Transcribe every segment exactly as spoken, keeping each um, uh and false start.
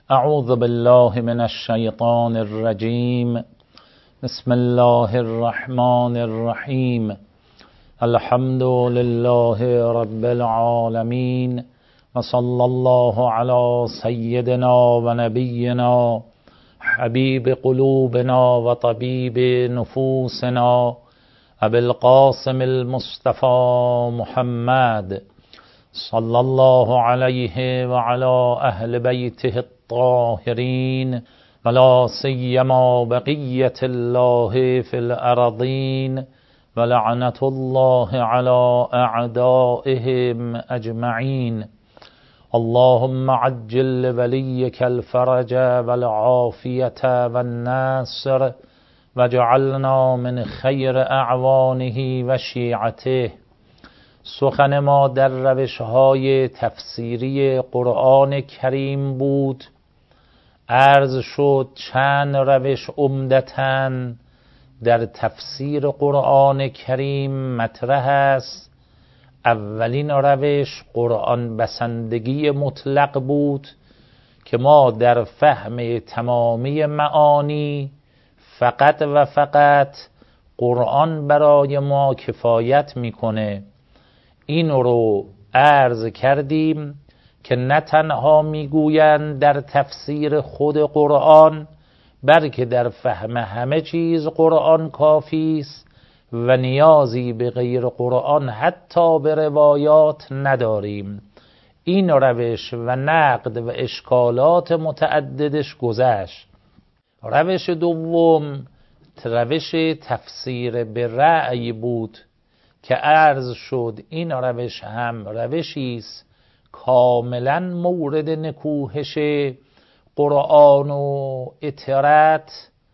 اعوذ بالله من الشیطان الرجیم. بسم الله الرحمن الرحیم. الحمد لله رب العالمین و صلی الله علی سیدنا و نبینا حبیب قلوبنا و طبیب نفوسنا ابی القاسم المصطفى محمد صلی الله علیه و علی اهل بیته الطاهرین ولا سیما بقیة الله فی الارضین ولعنة الله علی اعدائهم اجمعین. اللهم عجل لولیک الفرج والعافیة والنصر وجعلنا من خیر اعوانه و شیعته. سخن ما در روش‌های تفسیری قرآن کریم بود. عرض شد چند روش عمدتاً در تفسیر قرآن کریم مطرح است. اولین روش قرآن بسندگی مطلق بود که ما در فهم تمامی معانی فقط و فقط قرآن برای ما کفایت میکنه. این رو عرض کردیم که نه تنها میگویند در تفسیر خود قرآن بلکه در فهم همه چیز قرآن کافی است و نیازی به غیر قرآن حتی به روایات نداریم. این روش و نقد و اشکالات متعددش گذشت. روش دوم روش تفسیر به رأی بود که عرض شد این روش هم روشی است کاملا مورد نکوهش قرآن و اطرت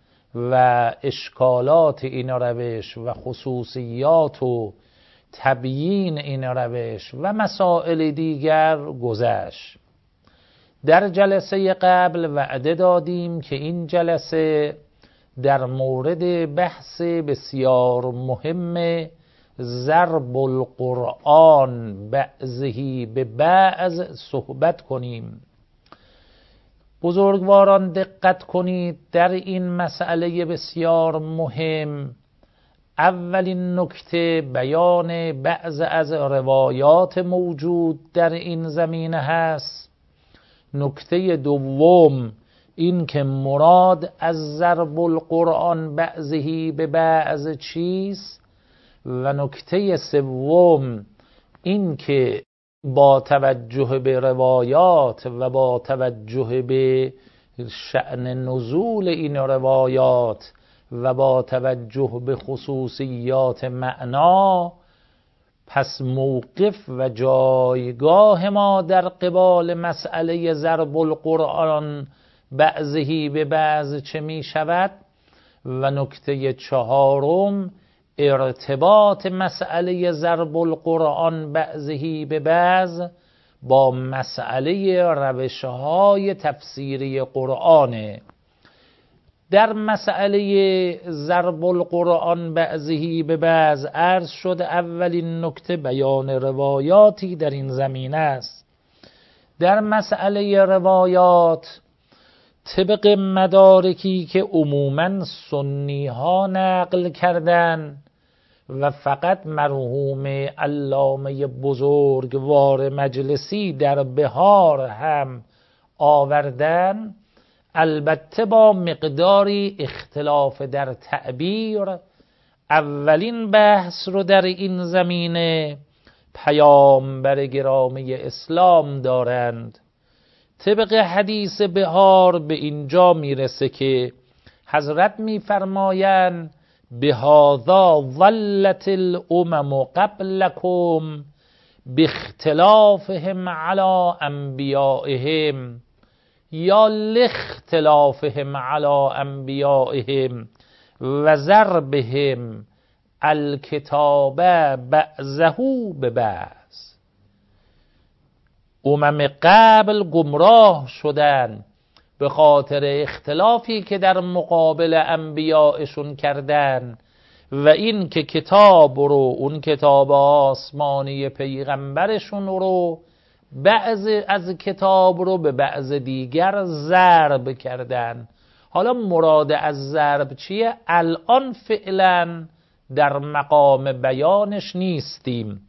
و اشکالات این روش و خصوصیات و تبیین این روش و مسائل دیگر گذشت. در جلسه قبل وعده دادیم که این جلسه در مورد بحث بسیار مهم ضرب القرآن بعضه به بعض صحبت کنیم. بزرگواران دقت کنید در این مسئله بسیار مهم. اولین نکته بیان بعض از روایات موجود در این زمینه هست. نکته دوم این که مراد از ضرب القرآن بعضه به بعض چیست و نکته سوم این که با توجه به روایات و با توجه به شأن نزول این روایات و با توجه به خصوصیات معنا پس موقف و جایگاه ما در قبال مسئله ضرب القرآن بعضه به بعض چه می شود. و نکته چهارم ارتباط مسئله ضرب القرآن بعضه به بعض با مسئله روش‌های تفسیری قرآن. در مسئله ضرب القرآن بعضه به بعض عرض شد اولین نکته بیان روایاتی در این زمینه است. در مسئله روایات طبق مدارکی که عموماً سنی ها نقل کردن و فقط مرحوم علامه بزرگوار مجلسی در بهار هم آوردن، البته با مقداری اختلاف در تعبیر، اولین بحث رو در این زمینه پیامبر گرامی اسلام دارند. طبق حدیث بهار به اینجا میرسه که حضرت میفرمایند بهذا ظلت الامم قبلکم باختلافهم علی انبیائهم یا لاختلافهم علی انبیائهم و ضربهم الکتاب بعضه ببعض. امم قبل گمراه شدن به خاطر اختلافی که در مقابل انبیائشون کردن و این که کتاب رو، اون کتاب آسمانی پیغمبرشون رو بعض از کتاب رو به بعض دیگر ضرب کردن. حالا مراد از ضرب چیه؟ الان فعلا در مقام بیانش نیستیم.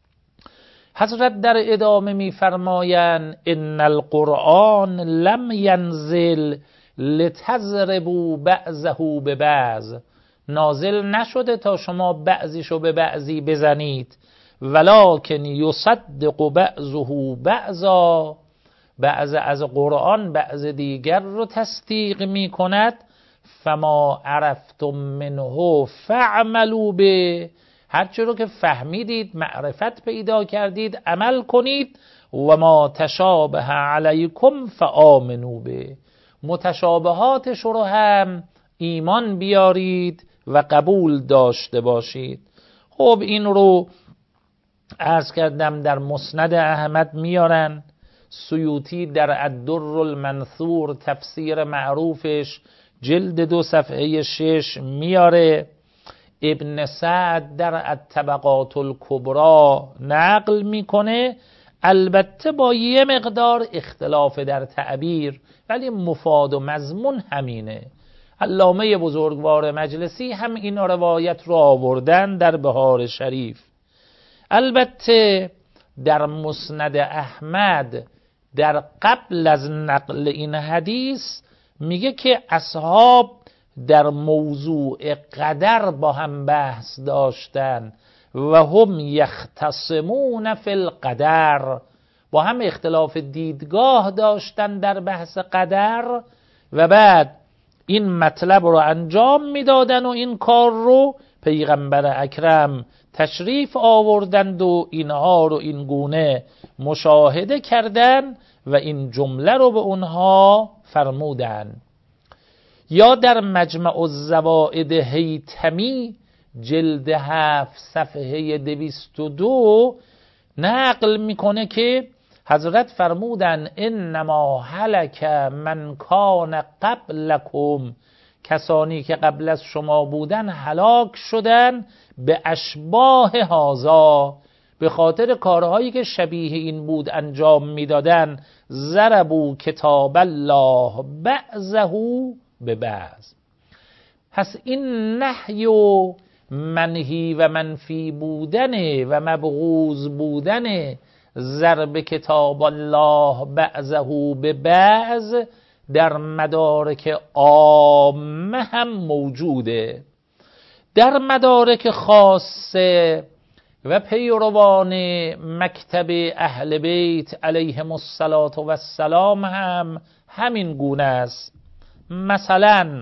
حضرت در ادامه می‌فرمایند ان القرآن لم ینزل لتضربوا بعضه به بعض، نازل نشده تا شما بعضیشو به بعضی بزنید، ولکن یصدق بعضه بعضا، بعض از قرآن بعض دیگر رو تصدیق می کند. فما عرفتم منه فاعملوا به، هرچی رو که فهمیدید معرفت پیدا کردید عمل کنید. و ما تشابه علیکم فآمنوا به، متشابهاتش رو هم ایمان بیارید و قبول داشته باشید. خب این رو عرض کردم در مسند احمد میارن، سیوطی در الدر المنثور تفسیر معروفش جلد دو صفحه شش میاره، ابن سعد در الطبقات الکبری نقل میکنه، البته با یه مقدار اختلاف در تعبیر، ولی مفاد و مضمون همینه. علامه بزرگوار مجلسی هم این روایت رو آوردن در بهار شریف. البته در مسند احمد در قبل از نقل این حدیث میگه که اصحاب در موضوع قدر با هم بحث داشتن و هم یختصمون فی القدر، با هم اختلاف دیدگاه داشتن در بحث قدر و بعد این مطلب رو انجام میدادن و این کار رو پیغمبر اکرم تشریف آوردند و اینها رو این گونه مشاهده کردن و این جمله رو به اونها فرمودن. یا در مجمع الزوائد هیتمی جلد هفت صفحه دویست و دو نقل میکنه که حضرت فرمودن انما هلک من کان قبلکم، کسانی که قبل از شما بودن هلاک شدن به اشباه هذا، به خاطر کارهایی که شبیه این بود انجام میدادن. ضربوا کتاب الله بعضه به بعض. پس این نهی و منهی و منفی بودن و مبغوض بودن ضرب کتاب الله بعضه به بعض در مدارک عامه هم موجوده. در مدارک خاصه و پیروان مکتب اهل بیت علیهم السلام هم همین گونه است. مثلا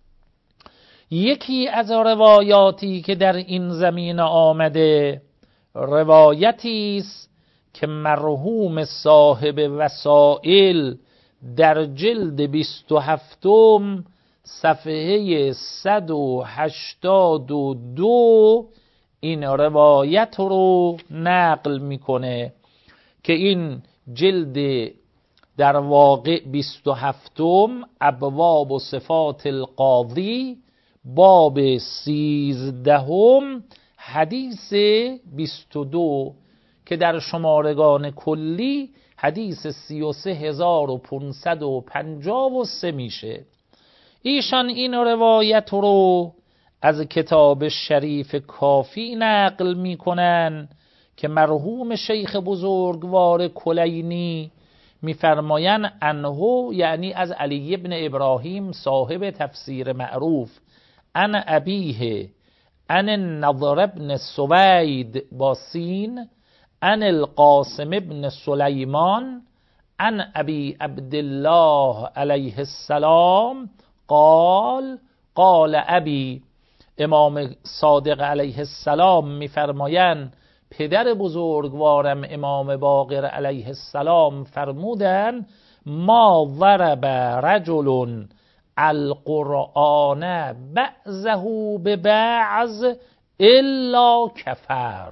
یکی از روایاتی که در این زمینه آمده روایتی است که مرحوم صاحب وسائل در جلد بیست و هفتم صفحه صد و هشتاد و دو این روایت رو نقل میکنه که این جلد در واقع بیست و هفتم ابواب و صفات القاضی باب سیزدهم حدیث بیست و دو که در شمارگان کلی حدیث سی و سه هزار و پانصد و پنجاه و سه میشه. ایشان این روایت رو از کتاب شریف کافی نقل میکنن که مرحوم شیخ بزرگوار کلینی میفرمایند انه، یعنی از علی ابن ابراهیم صاحب تفسیر معروف، ان ابیه ان النضر ابن سوید با سین، ان القاسم ابن سلیمان، ان ابی عبدالله علیه السلام قال قال ابی. امام صادق علیه السلام میفرمایند پدر بزرگوارم امام باقر علیه السلام فرمودن ما ضرب رجل القرآن بعضه به بعض الا کفر،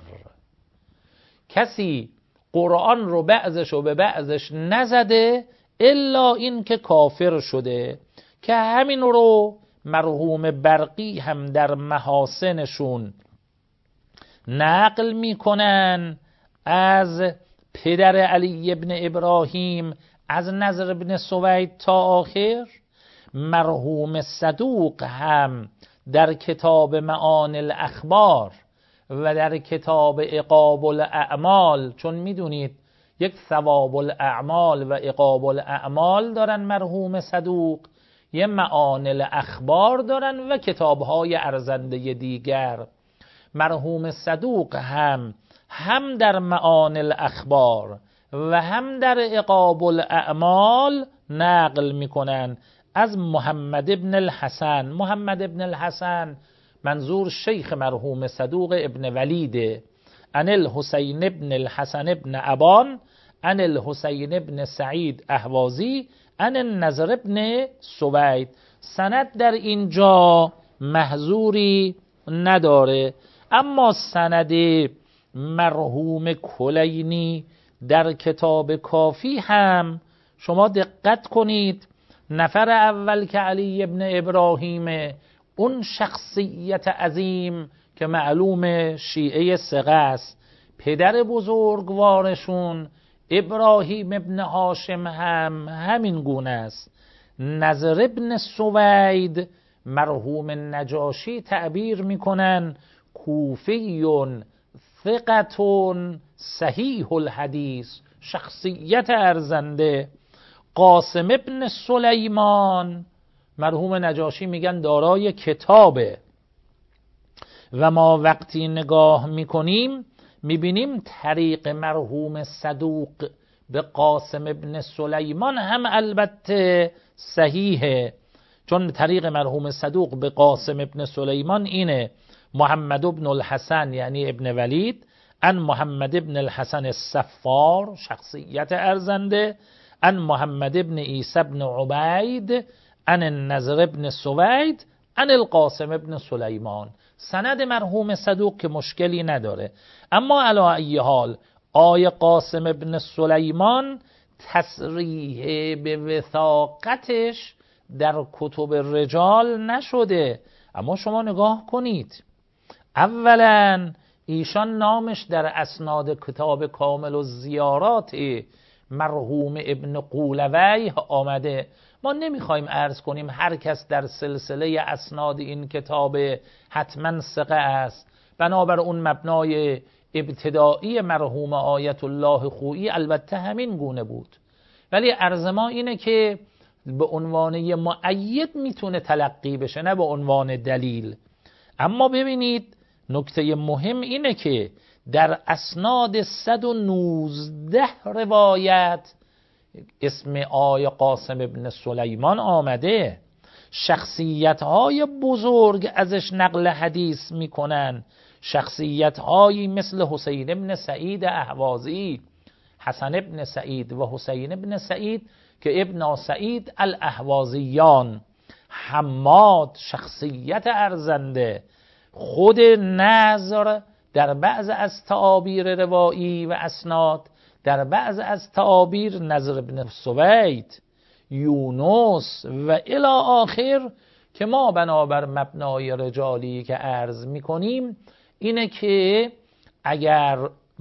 کسی قرآن رو بعضش رو به بعضش نزده الا این که کافر شده. که همین رو مرحوم برقی هم در محاسنشون نقل میکنن از پدر علی ابن ابراهیم از نضر ابن سوید تا آخر. مرحوم صدوق هم در کتاب معانی الاخبار و در کتاب عقاب الاعمال، چون میدونید یک ثواب الاعمال و عقاب الاعمال دارن مرحوم صدوق، یه معانی الاخبار دارن و کتابهای ارزنده دیگر. مرحوم صدوق هم هم در معانی الاخبار و هم در عقاب الاعمال نقل میکنن از محمد ابن الحسن. محمد ابن الحسن منظور شیخ مرحوم صدوق ابن ولیده. عن الحسین ابن الحسن ابن ابان عن الحسین ابن سعید اهوازی عن النضر ابن سوید. سند در اینجا محظوری نداره، اما سند مرحوم کلینی در کتاب کافی هم شما دقت کنید. نفر اول که علی ابن ابراهیم، اون شخصیت عظیم که معلوم شیعه ثقه است، پدر بزرگوارشون ابراهیم ابن هاشم هم همین گونه است. نضر ابن سوید مرحوم نجاشی تعبیر میکنن کوفیون ثقتون صحیح الحدیث، شخصیت ارزنده. قاسم ابن سلیمان مرحوم نجاشی میگن دارای کتابه و ما وقتی نگاه میکنیم میبینیم طریق مرحوم صدوق به قاسم ابن سلیمان هم البته صحیحه، چون طریق مرحوم صدوق به قاسم ابن سلیمان اینه: محمد ابن الحسن یعنی ابن ولید، ان محمد ابن الحسن الصفار شخصیت ارزنده، ان محمد ابن عیسی ابن عبید، ان النضر ابن سوید، ان القاسم ابن سلیمان. سند مرحوم صدوق که مشکلی نداره، اما علی ای حال آی قاسم ابن سلیمان تصریح به وثاقتش در کتب رجال نشده. اما شما نگاه کنید، اولا ایشان نامش در اسناد کتاب کامل و زیارات مرحوم ابن قولویه آمده. ما نمیخوایم عرض کنیم هر کس در سلسله اسناد این کتاب حتما ثقه است، بنابر اون مبنای ابتدایی مرحوم آیت الله خویی البته همین گونه بود، ولی عرض ما اینه که به عنوان مؤید میتونه تلقی بشه، نه به عنوان دلیل. اما ببینید نکته مهم اینه که در اسناد صد و نوزده روایت اسم آی قاسم ابن سلیمان آمده. شخصیت های بزرگ ازش نقل حدیث میکنن، شخصیت هایی مثل حسین ابن سعید اهوازی، حسن ابن سعید و حسین ابن سعید که ابن سعید الاهوازیان، حماد شخصیت ارزنده، خود نضر در بعض از تعابیر روایی و اسناد، در بعض از تعابیر نضر ابن سوید، یونس و الی آخر، که ما بنابر مبنای رجالی که عرض میکنیم اینه که اگر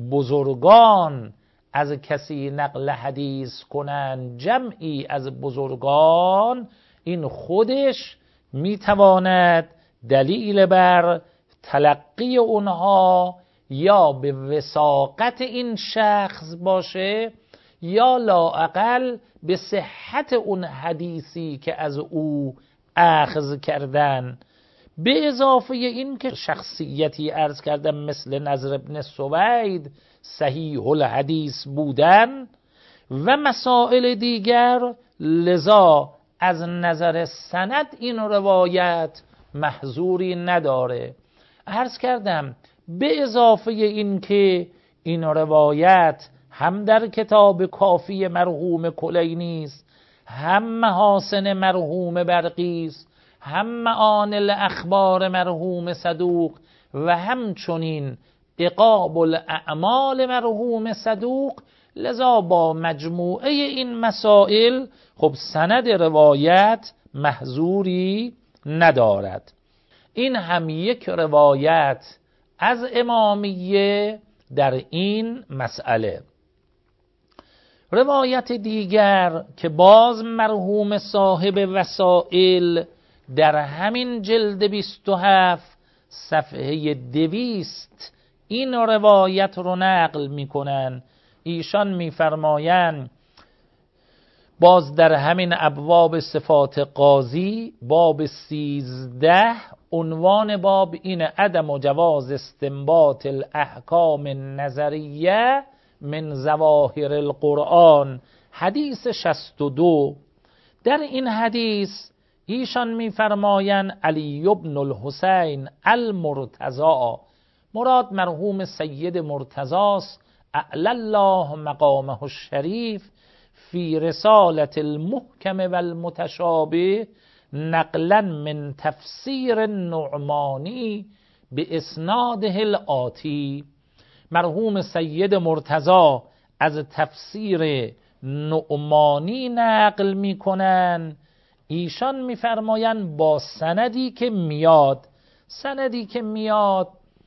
بزرگان از کسی نقل حدیث کنن، جمعی از بزرگان، این خودش میتواند دلیل بر تلقی اونها یا به وثاقت این شخص باشه یا لااقل به صحت اون حدیثی که از او اخذ کردن. به اضافه این که شخصیتی عرض کردم مثل نضر ابن سوید صحیح الحدیث بودن و مسائل دیگر، لذا از نظر سند این روایت محظوری نداره. عرض کردم به اضافه این که این روایت هم در کتاب کافی مرحوم کلینی است، هم محاسن مرحوم برقی است، هم معانی الاخبار مرحوم صدوق و همچنین عقاب الاعمال مرحوم صدوق، لذا با مجموعه این مسائل خب سند روایت محظوری ندارد. این هم یک روایت از امامیه در این مسئله. روایت دیگر که باز مرحوم صاحب وسائل در همین جلد بیست و هفت صفحه دویست این روایت رو نقل میکنن. ایشان میفرمایند باز در همین ابواب صفات قاضی باب سیزده عنوان باب این عدم و جواز استنباط الاحکام النظریه من ظواهر القرآن، حدیث شصت و دو. در این حدیث ایشان میفرمایند علی بن الحسین المرتضی، مراد مرحوم سید مرتضاست اعلی الله مقامه الشریف، فی رسالة المحکم و المتشابه نقلا من تفسیر النعمانی به اسناده الآتی. مرحوم سید مرتضی از تفسیر نعمانی نقل میکنن. ایشان میفرمایند با سندی که میاد، سندی که میاد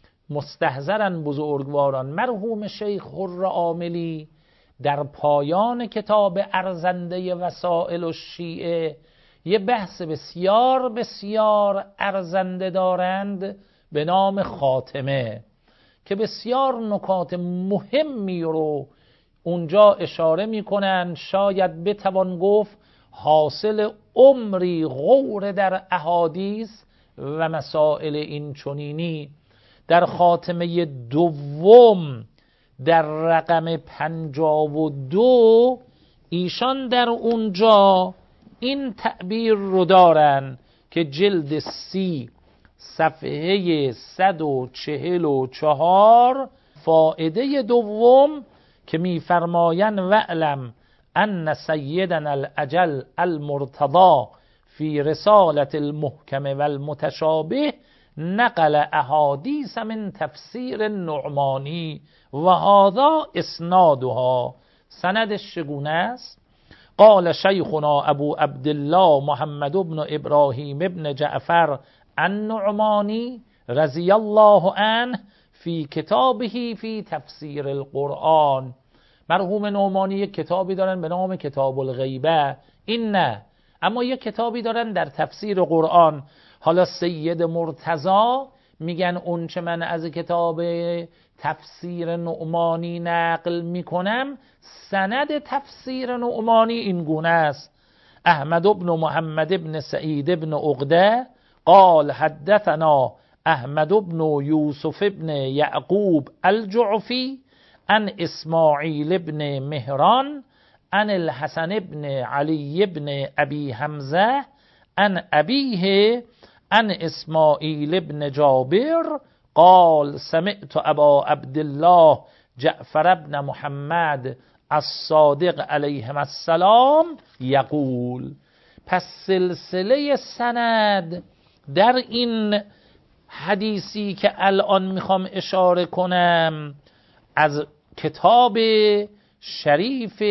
مستحضرن بزرگواران. مرحوم شیخ حر عاملی در پایان کتاب ارزنده وسائل الشیعه یه بحث بسیار بسیار ارزنده دارند به نام خاتمه که بسیار نکات مهمی رو اونجا اشاره میکنن. شاید بتوان گفت حاصل عمری غور در احادیث و مسائل این چنینی. در خاتمه دوم در رقم پنجاه و دو ایشان در اونجا این تعبیر رو دارن که جلد سی صفحه صد و چهل و چهار فائده دوم که میفرمایند وعلم ان سیدنا الاجل المرتضی فی رسالة المحکم و المتشابه نقل احادیث من تفسیر النعمانی و هذا اسنادها. سندش چگونه است؟ قال شیخنا ابو عبدالله محمد بن ابراهیم بن جعفر النعمانی رضی الله عنه فی کتابه فی تفسیر القرآن. مرحوم نعمانی یک کتابی دارن به نام کتاب الغیبه، این نه، اما یک کتابی دارن در تفسیر قرآن. حالا سید مرتضی میگن اون چه من از کتاب تفسیر نعمانی نقل میکنم سند تفسیر نعمانی این گونه است. احمد بن محمد بن سعید بن عقده قال حدثنا احمد بن یوسف بن یعقوب الجعفی عن اسماعیل بن مهران عن الحسن بن علی بن ابی حمزه عن ابیه عن اسماعیل بن جابر قال سمعت ابا عبدالله جعفر بن محمد الصادق علیهم السلام یقول. پس سلسله سند در این حدیثی که الان میخوام اشاره کنم از کتاب شریف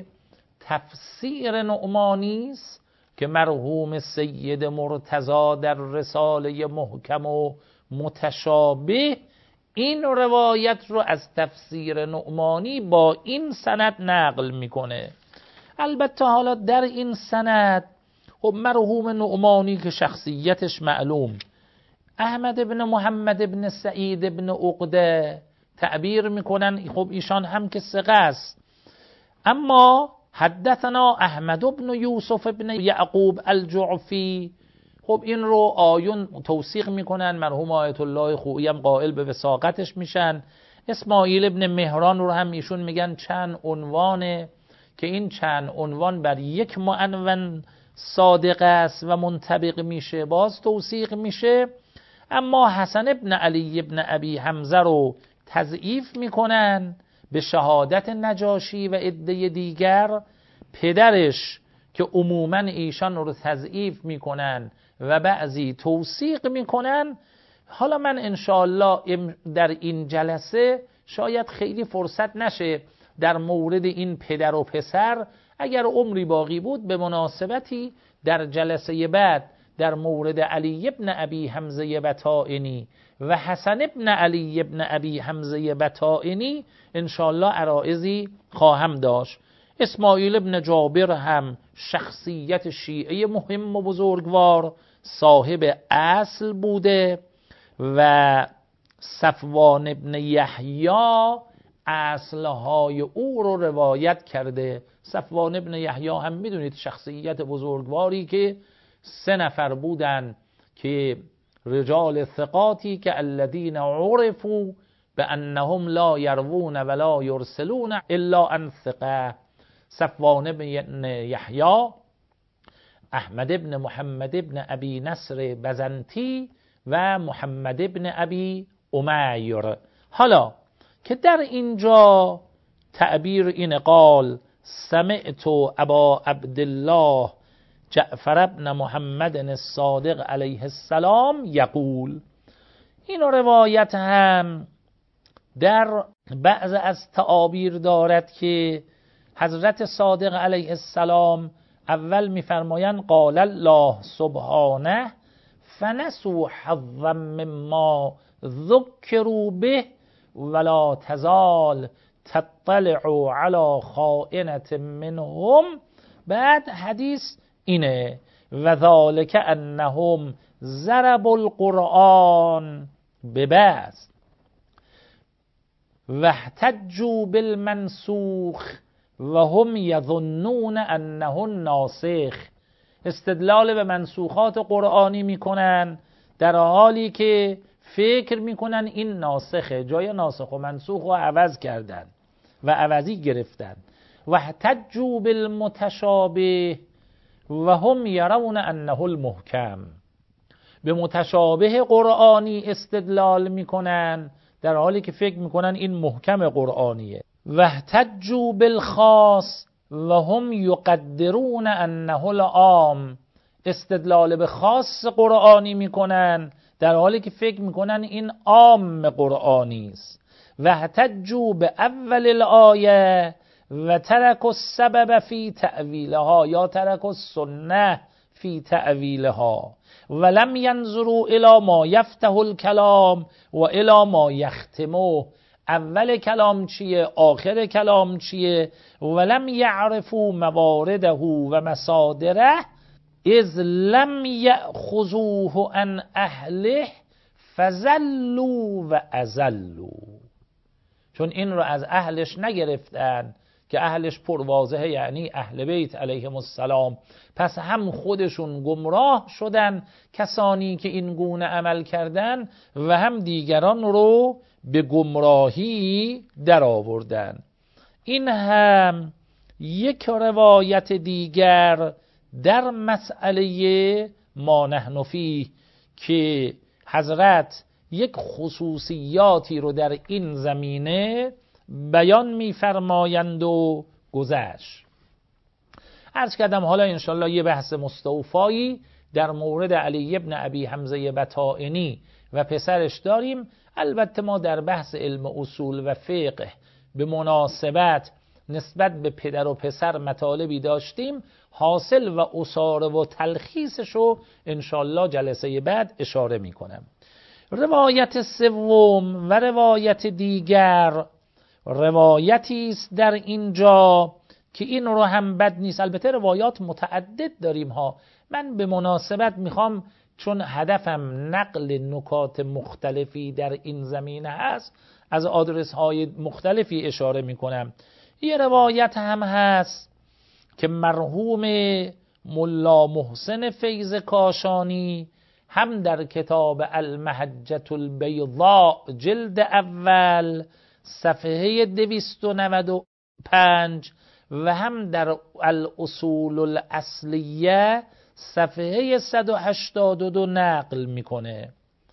تفسیر نعمانی است که مرحوم سید مرتضی در رساله محکم و متشابه این روایت رو از تفسیر نعمانی با این سند نقل میکنه. البته حالا در این سند خب مرحوم نعمانی که شخصیتش معلوم، احمد بن محمد بن سعید بن عقده تعبیر میکنن خب ایشان هم که ثقه است، اما حدثنا احمد بن یوسف بن یعقوب الجعفی خب این رو آیون توثیق میکنن. مرحوم آیت الله خویی هم قائل به وثاقتش میشن. اسماعیل ابن مهران رو هم ایشون میگن چند عنوانه که این چند عنوان بر یک معنون صادق است و منطبق میشه، باز توثیق میشه. اما حسن ابن علی ابن ابی حمزه رو تضعیف میکنن به شهادت نجاشی و عده دیگر. پدرش که عموما ایشان رو تضعیف میکنن و بعضی توثیق میکنن. حالا من انشاءالله در این جلسه شاید خیلی فرصت نشه در مورد این پدر و پسر، اگر عمری باقی بود به مناسبتی در جلسه بعد در مورد علی ابن ابی حمزه بطائنی و حسن ابن علی ابن ابی حمزه بطائنی انشاءالله عرائضی خواهم داشت. اسماعیل ابن جابر هم شخصیت شیعه مهم و بزرگوار صاحب اصل بوده و صفوان ابن یحیی اصلهای او رو روایت کرده. صفوان ابن یحیی هم میدونید شخصیت بزرگواری که سه نفر بودن که رجال ثقاتی که الذین عرفوا بانهم لا یروون ولا یرسلون الا عن ثقه. صفوان ابن یحیی، احمد ابن محمد ابن ابی نصر بزنتی و محمد ابن ابی امیر. حالا که در اینجا تعبیر این قال سمعت ابا عبدالله جعفر ابن محمد الصادق علیه السلام یقول، این روایت هم در بعض از تعابیر دارد که حضرت صادق علیه السلام اول میفرمایند قال الله سبحانه فنسوا حظا مما ذکروا به ولا تزال تطلع علی خائنة منهم. بعد حدیث اینه و ذالک انهم ضربوا القرآن ببعض واحتجوا بالمنسوخ و هم یظنون انه ناسخ. استدلال به منسوخات قرآنی میکنن در حالی که فکر میکنن این ناسخه، جای ناسخ و منسوخ رو عوض کردن و عوضی گرفتن. واحتجوا بالمتشابه و هم یرون انه المحکم. به متشابه قرآنی استدلال میکنن در حالی که فکر میکنن این محکم قرآنیه. واحتجوا بالخاص و هم یقدرون انه العام. استدلال به خاص قرآنی میکنن در حالی که فکر میکنن این عام قرآنی است. واحتجوا به اول الآیه و ترک السبب فی تأویلها یا ترک السنه فی تأویلها ولم ینظروا الی ما یفتح الکلام و الی ما یختمه. اول کلام چیه، آخر کلام چیه. ولم یعرفوا موارده و مصادره اذ لم یأخذوه عن اهله فزلوا و ازلوا. چون این رو از اهلش نگرفتن که اهلش پرواضحه، یعنی اهل بیت علیهم السلام، پس هم خودشون گمراه شدن کسانی که این گونه عمل کردن و هم دیگران رو به گمراهی در آوردن. این هم یک روایت دیگر در مسئله ما نحن فیه که حضرت یک خصوصیاتی رو در این زمینه بیان می‌فرمایند و گذشت. عرض کردم حالا انشالله یه بحث مستوفایی در مورد علی ابن ابی حمزه بطائنی و پسرش داریم. البته ما در بحث علم اصول و فقه به مناسبت نسبت به پدر و پسر مطالبی داشتیم، حاصل و اصاره و تلخیصشو انشالله جلسه بعد اشاره میکنم. روایت سوم و روایت دیگر روایتی است در اینجا که این رو هم بد نیست. البته روایات متعدد داریم ها، من به مناسبت میخوام چون هدفم نقل نکات مختلفی در این زمینه هست از آدرس های مختلفی اشاره میکنم. یه روایت هم هست که مرحوم ملا محسن فیض کاشانی هم در کتاب المحجة البیضاء جلد اول صفحه دویست و نود و پنج و هم در الاصول الاصلیه صفحه صد و هشتاد و دو نقل میکنه.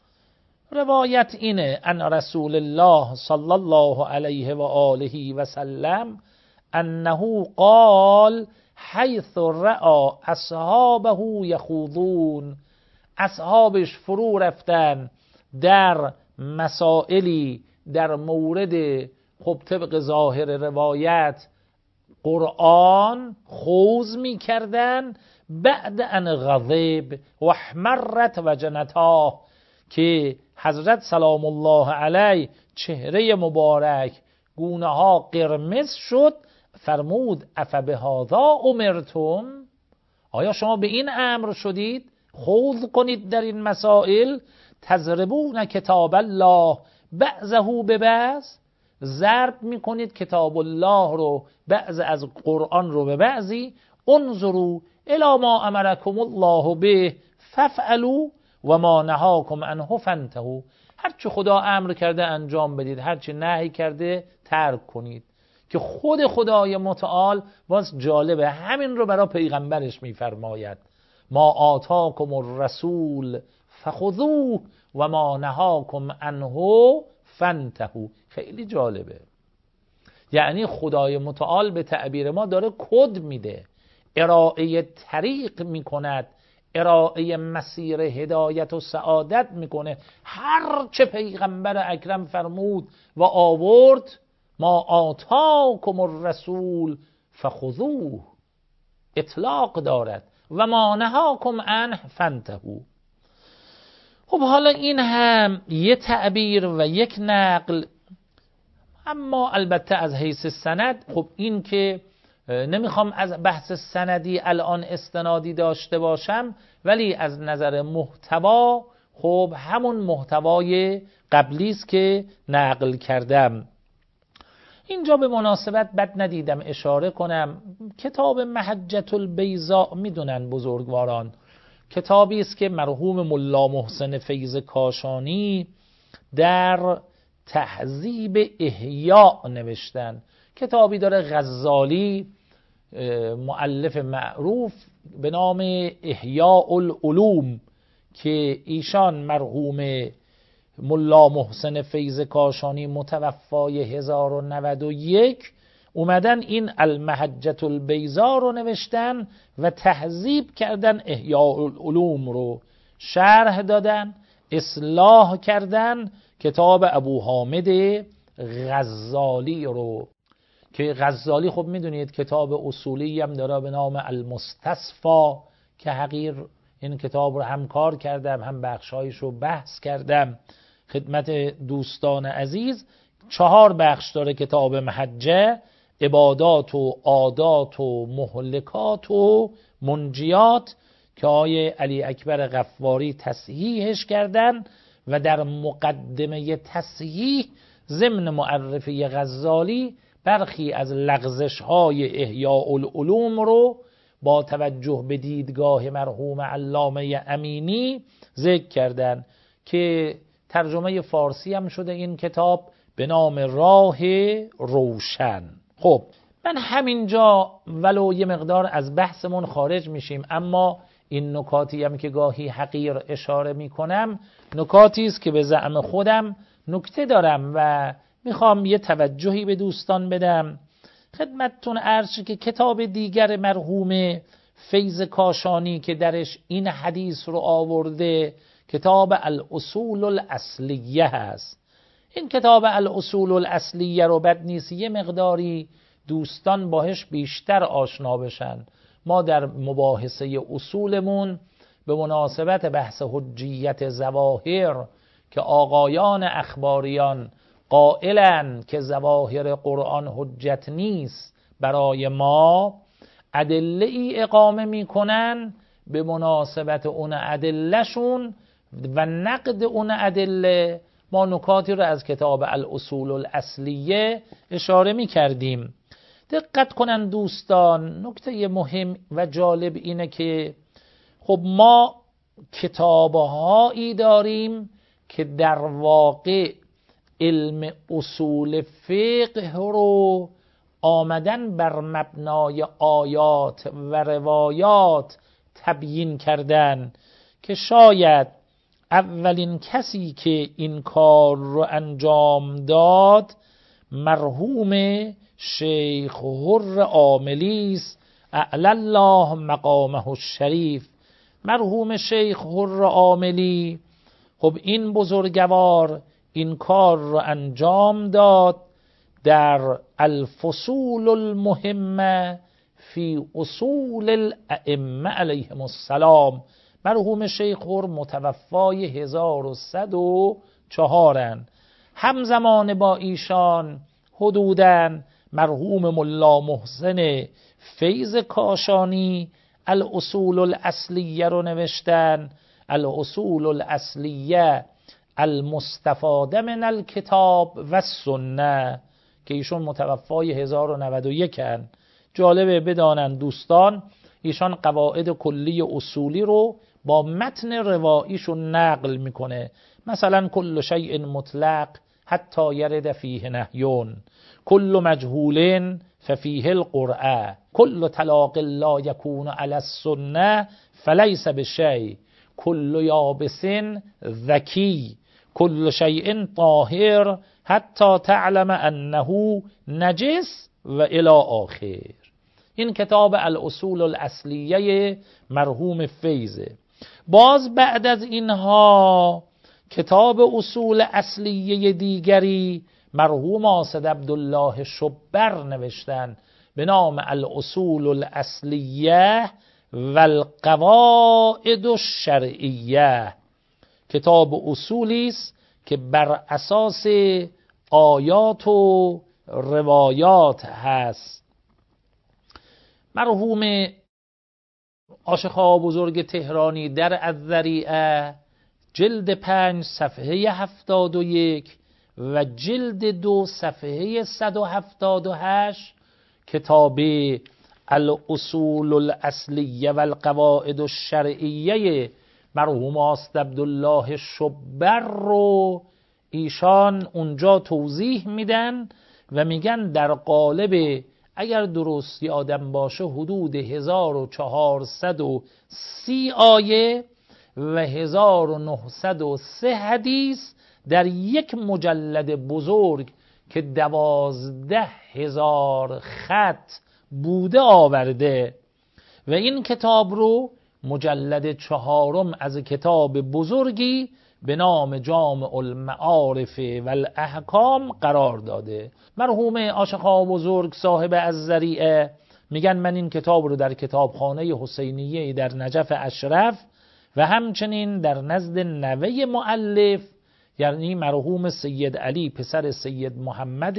روایت اینه ان رسول الله صلی الله علیه و آله و سلم انه قال حیث رأى اصحابه یخوضون. اصحابش فرو رفتن در مسائلی در مورد خب طبق ظاهر روایت قرآن خوض می کردن بعد ان غضب و احمرت وجنتاه، که حضرت سلام الله علیه چهره مبارک گونه ها قرمز شد فرمود افبهذا امرتم، آیا شما به این امر شدید خوض کنید در این مسائل؟ تضربون کتاب الله بعضه به بعض، ضرب میکنید کتاب الله رو، بعض از قرآن رو به بعضی. انظروا الی ما امرکم الله به فافعلوا و ما نهاکم عنه فانتهوا، هرچی خدا امر کرده انجام بدید، هرچی نهی کرده ترک کنید. که خود خدای متعال باز جالبه همین رو برای پیغمبرش میفرماید، ما آتاکم الرسول فخذوه و ما نهاکم عنه فانتهوا. خیلی جالبه، یعنی خدای متعال به تعبیر ما داره کد میده، ارائه طریق میکند، ارائه مسیر هدایت و سعادت میکنه. هر چه پیغمبر اکرم فرمود و آورد، ما آتاکم الرسول فخذوه، اطلاق دارد، و ما نهاکم عنه فانتهوا. خب حالا این هم یه تعبیر و یک نقل، اما البته از حیث سند، خب این که نمیخوام از بحث سندی الان استنادی داشته باشم، ولی از نظر محتوا خب همون محتوای قبلی است که نقل کردم. اینجا به مناسبت بد ندیدم اشاره کنم، کتاب محجة البیضاء میدونن بزرگواران، کتابی است که مرحوم ملا محسن فیض کاشانی در تهذیب احیاء نوشتن. کتابی داره غزالی مؤلف معروف به نام احیاء العلوم، که ایشان مرحوم ملا محسن فیض کاشانی متوفای هزار و نود و یک اومدن این المحجة البیضاء رو نوشتن و تهذیب کردن احیاء العلوم رو، شرح دادن، اصلاح کردن کتاب ابو حامد غزالی رو، که غزالی خب میدونید کتاب اصولی هم داره به نام المستصفا، که حقیر این کتاب رو هم کار کردم هم بخشایش رو بحث کردم خدمت دوستان عزیز. چهار بخش داره کتاب محجه، عبادات و عادات و مهلکات و منجیات، که آقای علی اکبر غفاری تصحیحش کردن و در مقدمه تصحیح ضمن معرفی غزالی برخی از لغزش های احیاء العلوم رو با توجه به دیدگاه مرحوم علامه امینی ذکر کردن، که ترجمه فارسی هم شده این کتاب به نام راه روشن. خب من همینجا ولو یه مقدار از بحثمون خارج میشیم، اما این نکاتی هم که گاهی حقیر اشاره میکنم نکاتی است که به زعم خودم نکته دارم و میخوام یه توجهی به دوستان بدم. خدمتتون عرض که کتاب دیگر مرحوم فیض کاشانی که درش این حدیث رو آورده کتاب الاصول الاصلیه هست. این کتاب الاصول الاصلیه رو بد نیست یه مقداری دوستان باهش بیشتر آشنا بشن. ما در مباحثه اصولمون به مناسبت بحث حجیت ظواهر که آقایان اخباریان قائلن که ظواهر قرآن حجت نیست برای ما، ادله ای اقامه میکنن به مناسبت اون ادلهشون و نقد اون ادله. ما نکاتی رو از کتاب الاصول الاصلیه اشاره می کردیم. دقت کنن دوستان، نکته مهم و جالب اینه که خب ما کتابهایی داریم که در واقع علم اصول فقه رو آمدن بر مبنای آیات و روایات تبیین کردن، که شاید اولین کسی که این کار رو انجام داد مرحوم شیخ حر عاملی است، اعلی الله مقامه الشریف. مرحوم شیخ حر عاملی خب این بزرگوار این کار رو انجام داد در الفصول المهمه فی اصول الائمه علیهم السلام. مرحوم شیخ حر متوفای هزار و صد و چهارن. همزمان با ایشان حدوداً مرحوم ملا محسن فیض کاشانی الاصول الاصلیه رو نوشتن، الاصول الاصلیه المستفاده من الکتاب و سنه، که ایشون متوفای هزار و نود و یک هن. جالبه بدانن دوستان ایشان قواعد کلی اصولی رو با متن رواییشون نقل میکنه. مثلا کل شیء مطلق حتی یرد فیه نهیون، کل مجهول ففیه القرعه، کل طلاق لا یکون علی السنه فلیس بشیء، کل یابس ذکی، کل شیء طاهر حتی تعلم انه نجس و الی آخر. این کتاب الاصول الاصلیه مرحوم فیضه. باز بعد از اینها کتاب اصول اصلیه دیگری مرحوم آصد عبدالله شبر نوشتن به نام الاصول الاصلیه و القواعد الشرعیه. کتاب اصولی است که بر اساس آیات و روایات هست. مرحوم عاشق‌ها بزرگ تهرانی در الذریعه جلد پنج صفحه هفتاد و یک و جلد دو صفحه صد و هفتاد و هشت کتاب الاصول الاصلیه و القواعد الشرعیه مرحوم آصد عبدالله شبر رو ایشان اونجا توضیح میدن و میگن در قالب اگر درست یادم باشه حدود هزار و چهارصد و سی آیه و هزار و نهصد و سه حدیث در یک مجلد بزرگ که دوازده هزار خط بوده آورده و این کتاب رو مجلد چهارم از کتاب بزرگی به نام جامع المعارف و الاحکام قرار داده. مرحوم عاشق‌ها بزرگ صاحب الذریعه میگن من این کتاب رو در کتابخانه حسینیه در نجف اشرف و همچنین در نزد نوه مؤلف یعنی مرحوم سید علی پسر سید محمد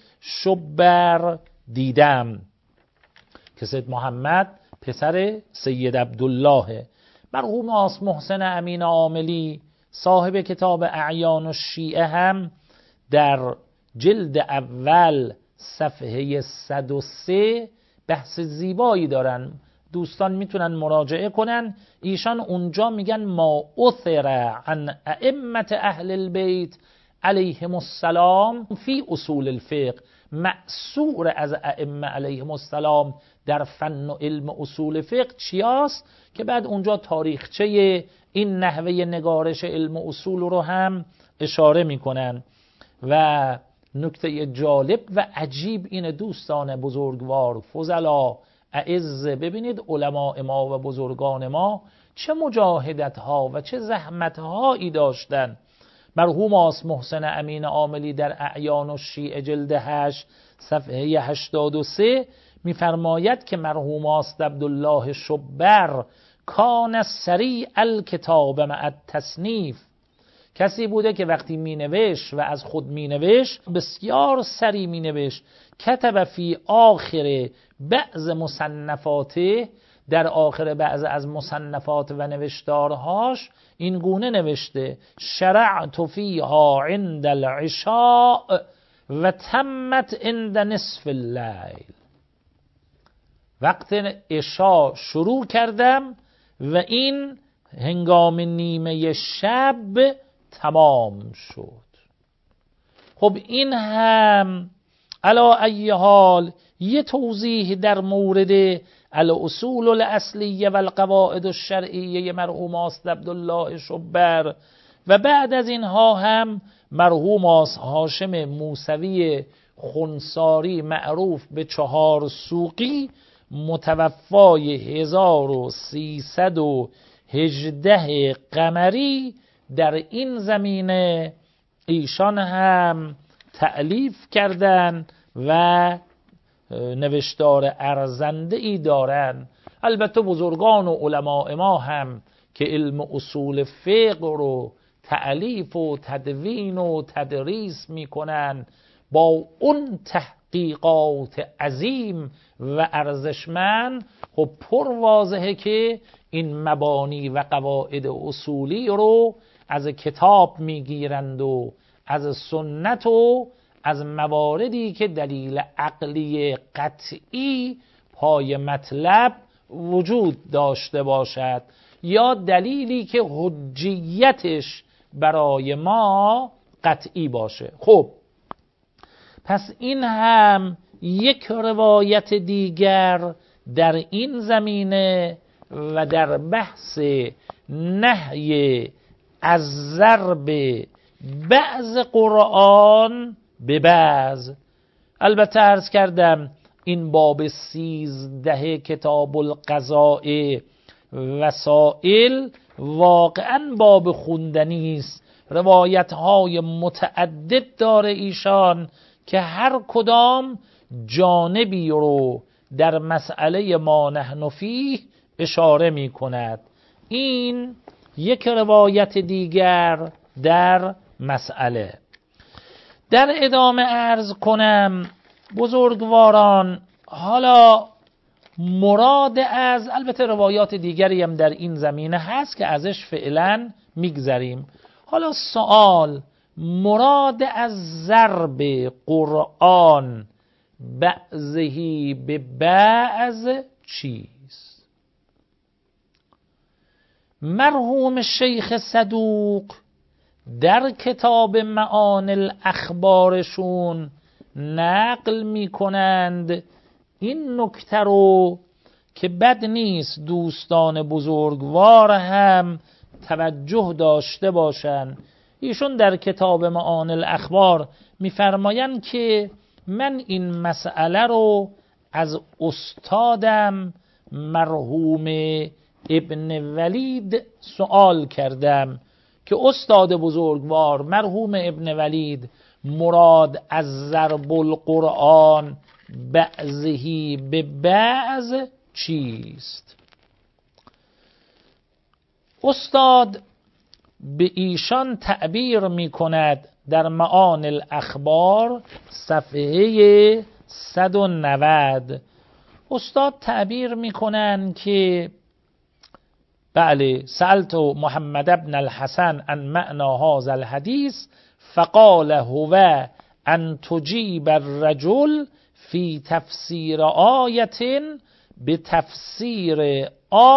شبر دیدم که سید محمد پسر سید عبدالله. مرحوم آص محسن امین عاملی صاحب کتاب اعیان الشیعه هم در جلد اول صفحه صد و سه بحث زیبایی دارن، دوستان میتونن مراجعه کنن. ایشان اونجا میگن ما اثر عن ائمه اهل البیت علیهم السلام فی اصول الفقه، مأثور از ائمه علیهم السلام در فن و علم اصول فقه چیاست که بعد اونجا تاریخچه این نحوه نگارش علم اصول رو هم اشاره میکنن. و نکته جالب و عجیب این دوستان بزرگوار فضلا اعز، ببینید علماء ما و بزرگان ما چه مجاهدت ها و چه زحمت هایی داشتن. مرحوم آص محسن امین عاملی در اعیان الشیعه جلد هشت صفحه هشتاد و سه میفرماید که مرحوم آصد عبدالله شبر کان سریع الکتاب مع التصنیف، کسی بوده که وقتی می نوشت و از خود می نوشت بسیار سریع می نوشت. کتب فی آخر بعض مصنفاته، در آخر بعض از مصنفات و نوشتارهاش این گونه نوشته شرعت فیها عند العشاء و تمت عند نصف اللیل، وقت عشاء شروع کردم و این هنگام نیمه شب تمام شد. خب این هم علا ای حال یه توضیح در مورد الاصول الاصلیه و القواعد الشرعیه مرحوم آصد عبدالله شبر. و بعد از اینها هم مرحوم آص هاشم موسوی خنساری معروف به چهار سوقی متوفای هزار و سیصد و هجده قمری در این زمینه ایشان هم تألیف کردن و نوشتار ارزنده ای دارن. البته بزرگان و علماء ما هم که علم اصول فقه رو تألیف و تدوین و تدریس میکنن با اون تحقیق تحقیقات عظیم و ارزشمند، خب پر واضحه که این مبانی و قواعد اصولی رو از کتاب میگیرند و از سنت و از مواردی که دلیل عقلی قطعی پای مطلب وجود داشته باشد یا دلیلی که حجیتش برای ما قطعی باشه. خب پس این هم یک روایت دیگر در این زمینه و در بحث نهی از ضرب بعض قرآن به بعض. البته عرض کردم این باب سیزده کتاب القضاء وسائل واقعا باب خوندنی است. روایت های متعدد داره ایشان که هر کدام جانبی رو در مسئله ما نحن فیه اشاره می کند. این یک روایت دیگر در مسئله. در ادامه عرض کنم بزرگواران، حالا مراد از، البته روایات دیگری هم در این زمینه هست که ازش فعلا میگذریم. حالا سوال، مراد از ضرب قرآن بعضهی به بعض چیست؟ مرحوم شیخ صدوق در کتاب معانی الاخبارشون نقل می کنند این نکته رو که بد نیست دوستان بزرگوار هم توجه داشته باشن. ایشون در کتاب معانی الاخبار میفرمایند که من این مسئله رو از استادم مرحوم ابن ولید سوال کردم که استاد بزرگوار مرحوم ابن ولید، مراد از ضرب القرآن بعضهی به بعض چیست؟ استاد به ایشان تعبیر می کند در معانی الاخبار صفحه صد و نود. استاد تعبیر می کنند که بله، سألت محمد ابن الحسن عن معنى هذا الحديث فقال هو ان تجيب الرجل في تفسير آية بتفسير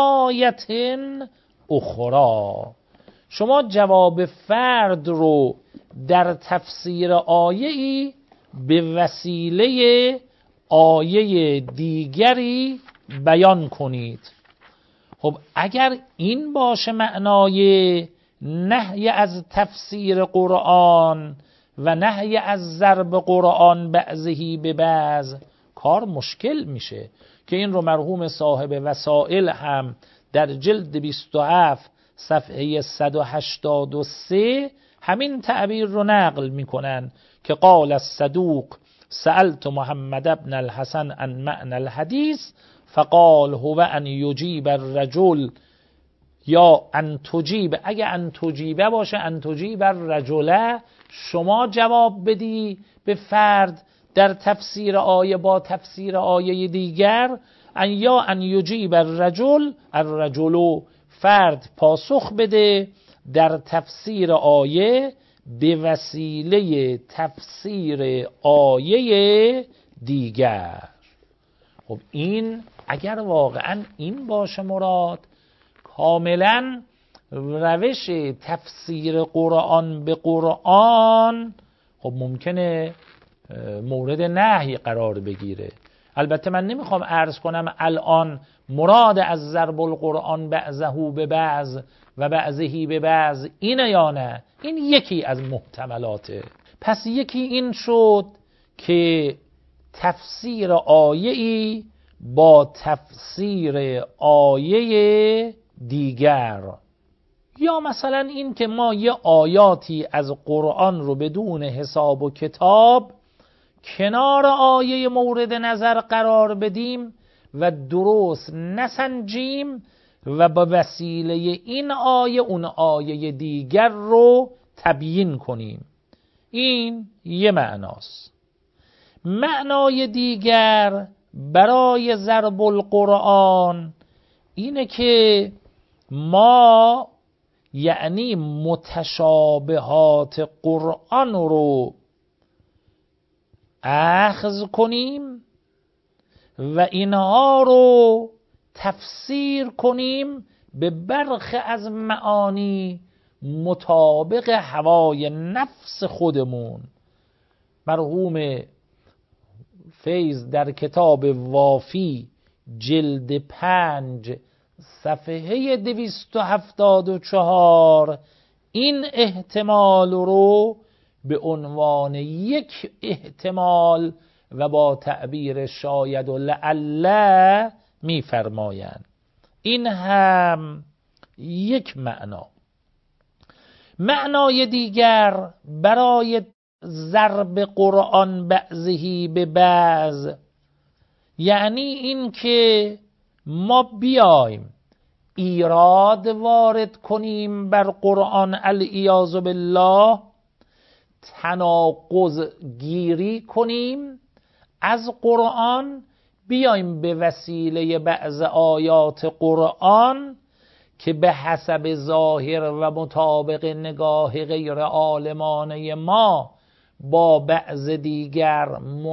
آية اخرى. شما جواب فرد رو در تفسیر آیه‌ای به وسیله آیه دیگری بیان کنید. خب اگر این باشه معنای نهی از تفسیر قرآن و نهی از ضرب قرآن بعضهی به بعض، کار مشکل میشه که این رو مرحوم صاحب وسائل هم در جلد بیست و هفت صفحه صد و هشتاد و سه همین تعبیر رو نقل میکنن که قال الصدوق سألت محمد ابن الحسن عن معنى الحديث فقال هو ان یجیب الرجل، یا ان تجیب، اگه ان تجیبه باشه ان تجیب الرجل، شما جواب بدی به فرد در تفسیر آیه با تفسیر آیه دیگر، ان یا ان یجیب الرجل الرجل، فرد پاسخ بده در تفسیر آیه به وسیله تفسیر آیه دیگر. خب این اگر واقعا این باشه مراد، کاملا روش تفسیر قرآن به قرآن خب ممکنه مورد نهی قرار بگیره. البته من نمیخوام عرض کنم الان مراد از ضرب القرآن بعضه به بعض و بعضهی به بعض اینه یا نه، این یکی از محتملاته. پس یکی این شد که تفسیر آیه‌ای با تفسیر آیه دیگر، یا مثلا این که ما یه آیاتی از قرآن رو بدون حساب و کتاب کنار آیه مورد نظر قرار بدیم و درست نسنجیم و با وسیله این آیه اون آیه دیگر رو تبیین کنیم. این یه معناست. معنای دیگر برای ضرب القرآن اینه که ما یعنی متشابهات قرآن رو اخذ کنیم و اینها رو تفسیر کنیم به برخی از معانی مطابق هوای نفس خودمون. مرحوم فیض در کتاب وافی جلد پنج صفحه دویست و هفتاد و چهار این احتمال رو به عنوان یک احتمال و با تعبیر شاید و لعل می‌فرمایند. این هم یک معنا. معنای دیگر برای ضرب قرآن بعضهی به بعض یعنی این که ما بیایم ایراد وارد کنیم بر قرآن، العیاذ بالله، تناقض گیری کنیم از قرآن، بیایم به وسیله بعض آیات قرآن که به حسب ظاهر و مطابق نگاه غیر عالمانه ما با بعض دیگر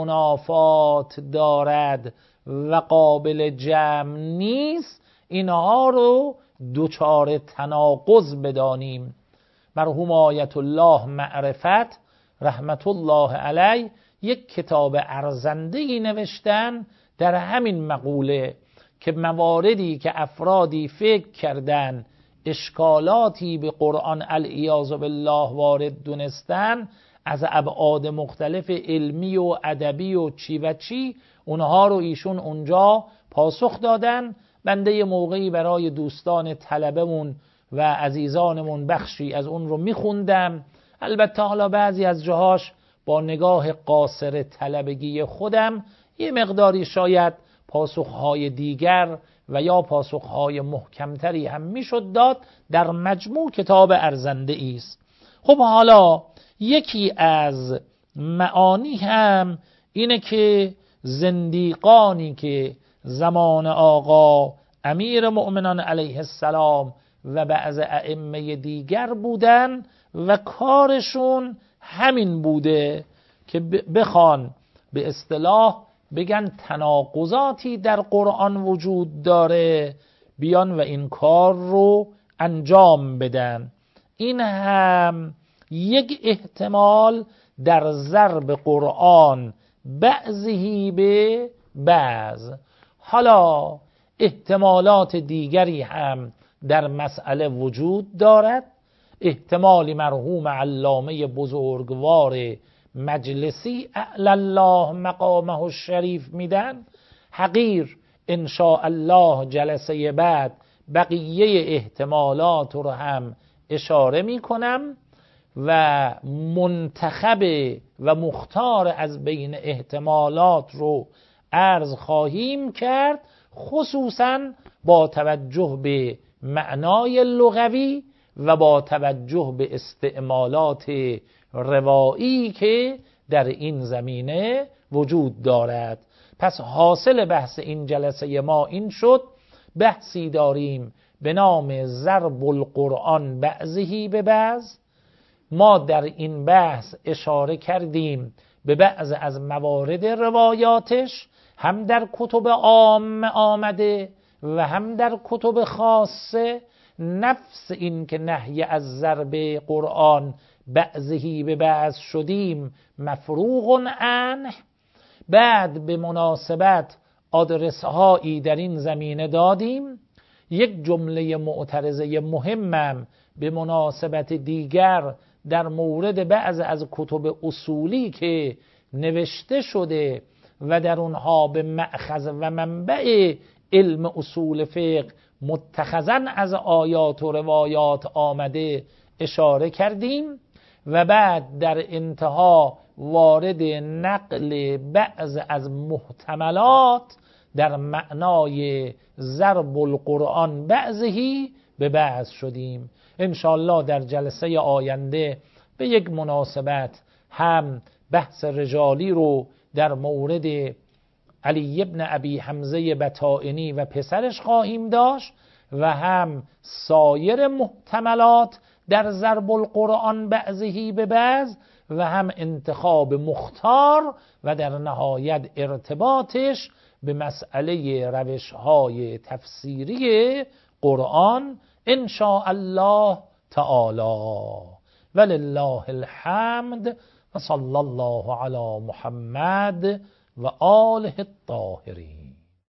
منافات دارد و قابل جمع نیست، اینها رو دوچار تناقض بدانیم. مرحوم آیت الله معرفت رحمت الله علیه یک کتاب ارزنده‌ای نوشتن در همین مقوله که مواردی که افرادی فکر کردن اشکالاتی به قرآن العیاذ بالله وارد دونستن از ابعاد مختلف علمی و ادبی و چی و چی، اونها رو ایشون اونجا پاسخ دادن. بنده موقعی برای دوستان طلبمون و عزیزانمون بخشی از اون رو میخوندم. البته حالا بعضی از جاهاش با نگاه قاصر طلبگی خودم یه مقداری شاید پاسخهای دیگر و یا پاسخهای محکمتری هم میشد داد. در مجموع کتاب ارزنده است. خب حالا یکی از معانی هم اینه که زندیقانی که زمان آقا امیر مؤمنان علیه السلام و بعض ائمه دیگر بودن و کارشون همین بوده که بخوان به اصطلاح بگن تناقضاتی در قرآن وجود داره، بیان و این کار رو انجام بدن. این هم یک احتمال در ضرب قرآن بعضی به بعض. حالا احتمالات دیگری هم در مسئله وجود دارد. احتمالی مرحوم علامه بزرگوار مجلسی اعلی الله مقامه الشریف میدن. حقیر ان شاء الله جلسه بعد بقیه احتمالات رو هم اشاره میکنم و منتخب و مختار از بین احتمالات رو عرض خواهیم کرد، خصوصا با توجه به معنای لغوی و با توجه به استعمالات روایی که در این زمینه وجود دارد. پس حاصل بحث این جلسه ما این شد، بحثی داریم به نام ضرب القرآن بعضهی به بعض. ما در این بحث اشاره کردیم به بعض از موارد روایاتش، هم در کتب عام آمده و هم در کتب خاصه. نفس این که نهی از ضرب قرآن بعضهی به بعض شدیم مفروغ عنه. بعد به مناسبت آدرس هایی در این زمینه دادیم. یک جمله معترضه مهمم به مناسبت دیگر در مورد بعض از کتب اصولی که نوشته شده و در اونها به مأخذ و منبع علم اصول فقه متخذن از آیات و روایات آمده اشاره کردیم و بعد در انتها وارد نقل بعض از محتملات در معنای ضرب القرآن بعضهی به بعض شدیم. انشاءالله در جلسه آینده به یک مناسبت هم بحث رجالی رو در مورد علی ابن ابی حمزه بطائنی و پسرش خواهیم داشت و هم سایر محتملات در ضرب القرآن بعضهی به بعض و هم انتخاب مختار و در نهایت ارتباطش به مسئله روش‌های تفسیری قرآن ان شاء الله تعالی. ولله الحمد و صلی الله علی محمد و آله الطاهرین.